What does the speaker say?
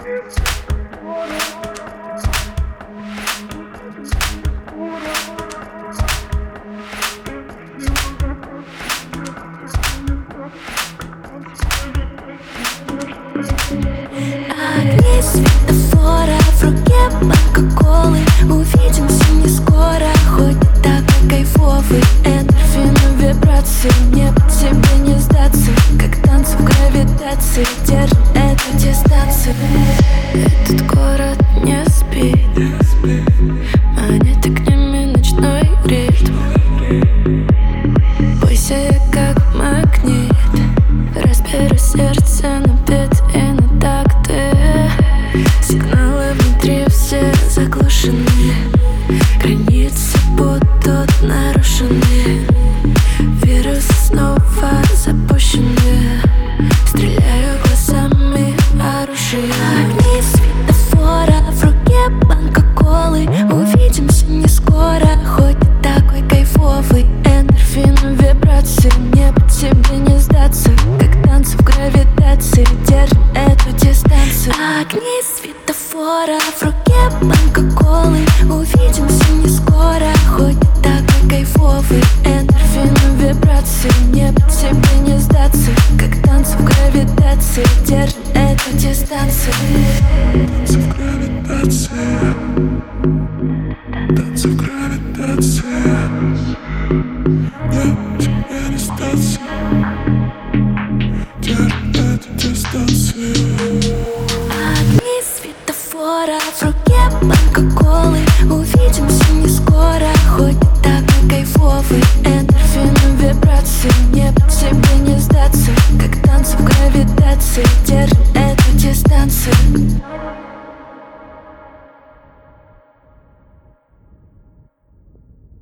Огни светофора, в руке банка колы. Увидимся не скоро, хоть такой кайфовый. Эндорфины, вибрации, мне по тебе не сдаться. Как танцы в гравитации, держим эту дистанцию. Этот город не спит, манит огнями ночной ритм. Бойся, я как магнит, разберу сердце на бит и на такты. Сигналы внутри все заглушены, границы будут нарушены. Вирусы снова запущены, стреляю глазами оружия. Огни светофора, в руке банка колы. Увидимся не скоро, хоть такой кайфовый. Эндорфины, вибрации, мне по тебе не сдаться. Как танцы в гравитации, держим эту дистанцию. Огни светофора, в руке банка колы. Увидимся не скоро, хоть такой кайфовый. Эндорфины, вибрации, мне по тебе не сдаться. Как танцы в гравитации, держим эту дистанцию. Танцы в гравитации, танцы в гравитации. Я тебе не сдаться, держим эту дистанцию. Огни светофора, в руке банка колы. Увидимся не скоро, хоть такой кайфовый. Эндорфины, вибрации, мне по тебе не сдаться. Как танцы в гравитации, держим эту дистанцию.